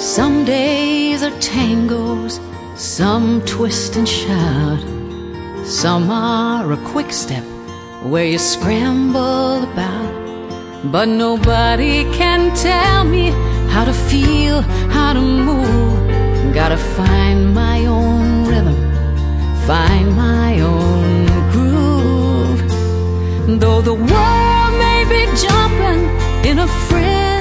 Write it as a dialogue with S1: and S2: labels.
S1: Some days are tangos, some twist and shout. Some are a quick step where you scramble about. But nobody can tell me how to feel, how to move. Gotta find my own rhythm, find my own groove. Though the world may be jumping in a frenzy,